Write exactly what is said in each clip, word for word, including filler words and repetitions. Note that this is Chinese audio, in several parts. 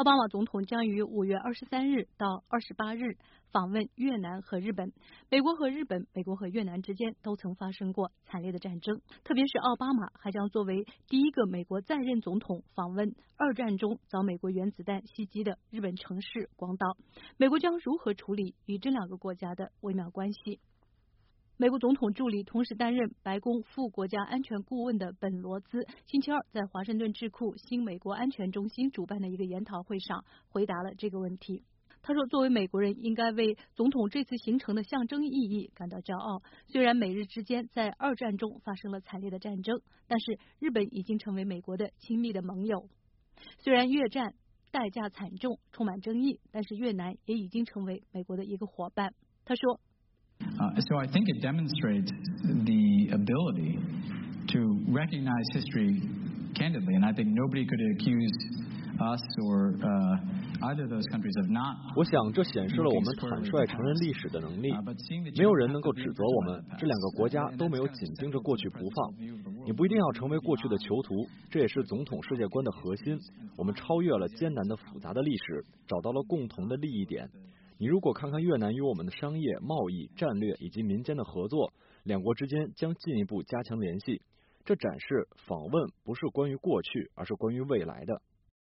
奥巴马总统将于五月二十三日到二十八日访问越南和日本。美国和日本、美国和越南之间都曾发生过惨烈的战争，特别是奥巴马还将作为第一个美国在任总统访问二战中遭美国原子弹袭击的日本城市广岛。美国将如何处理与这两个国家的微妙关系？美国总统助理同时担任白宫副国家安全顾问的本罗兹，星期二在华盛顿智库新美国安全中心主办的一个研讨会上回答了这个问题。他说，作为美国人，应该为总统这次行程的象征意义感到骄傲。虽然美日之间在二战中发生了惨烈的战争，但是日本已经成为美国的亲密的盟友。虽然越战代价惨重，充满争议，但是越南也已经成为美国的一个伙伴。他说。 Uh, so I think it demonstrates the ability to recognize history candidly, and I think nobody could accuse us or uh, either of those countries of not. 我想这显示了我们坦率承认历史的能力，没有人能够指责我们。这两个国家都没有紧盯着过去不放。你不一定要成为过去的囚徒，这也是总统世界观的核心。我们超越了艰难的复杂的历史，找到了共同的利益点。你如果看看越南与我们的商业、贸易、战略以及民间的合作，两国之间将进一步加强联系。这展示访问不是关于过去，而是关于未来的。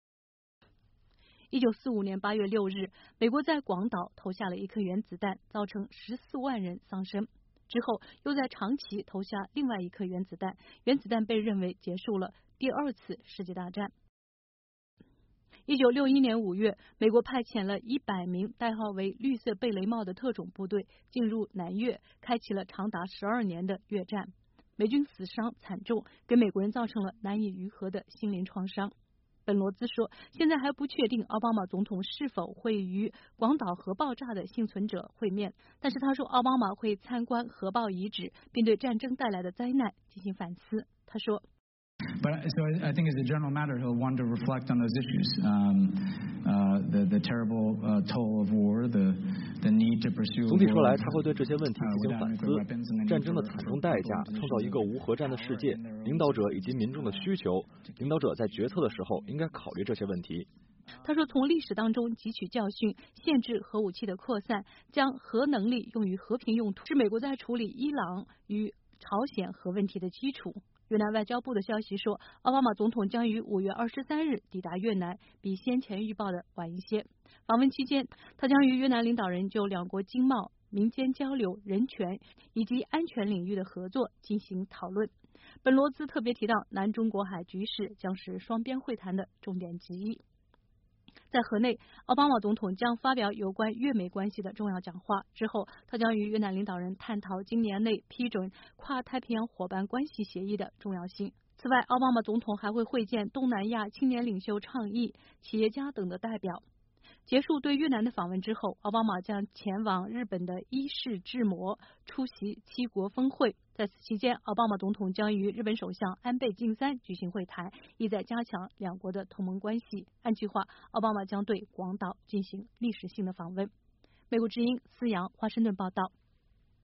一九四五年八月六日，美国在广岛投下了一颗原子弹，造成十四万人丧生。之后又在长崎投下另外一颗原子弹，原子弹被认为结束了第二次世界大战。一九六一年五月，美国派遣了一百名代号为绿色贝雷帽的特种部队进入南越，开启了长达十二年的越战。美军死伤惨重，给美国人造成了难以愈合的心灵创伤。本罗兹说，现在还不确定奥巴马总统是否会与广岛核爆炸的幸存者会面，但是他说奥巴马会参观核爆遗址，并对战争带来的灾难进行反思。他说。 But so I think as a general matter, he'll want to reflect on those issues, um, uh, the the terrible uh, toll of war, the the need to pursue. 总体说来，他会对这些问题进行反思，战争的惨重代价，创造一个无核战的世界，领导者以及民众的需求，领导者在决策的时候应该考虑这些问题。 他说，从历史当中汲取教训，限制核武器的扩散，将核能力用于和平用途，是美国在处理伊朗与朝鲜核问题的基础。越南外交部的消息说，奥巴马总统将于五月二十三日抵达越南，比先前预报的晚一些。访问期间，他将与越南领导人就两国经贸、民间交流、人权以及安全领域的合作进行讨论。本罗兹特别提到，南中国海局势将是双边会谈的重点之一。在河内，奥巴马总统将发表有关越美关系的重要讲话，之后他将与越南领导人探讨今年内批准跨太平洋伙伴关系协议的重要性。此外，奥巴马总统还会会见东南亚青年领袖倡议、企业家等的代表。结束对越南的访问之后，奥巴马将前往日本的伊势志摩出席七国峰会。在此期间，奥巴马总统将与日本首相安倍晋三举行会谈，意在加强两国的同盟关系。按计划，奥巴马将对广岛进行历史性的访问。美国之音思阳华盛顿报道。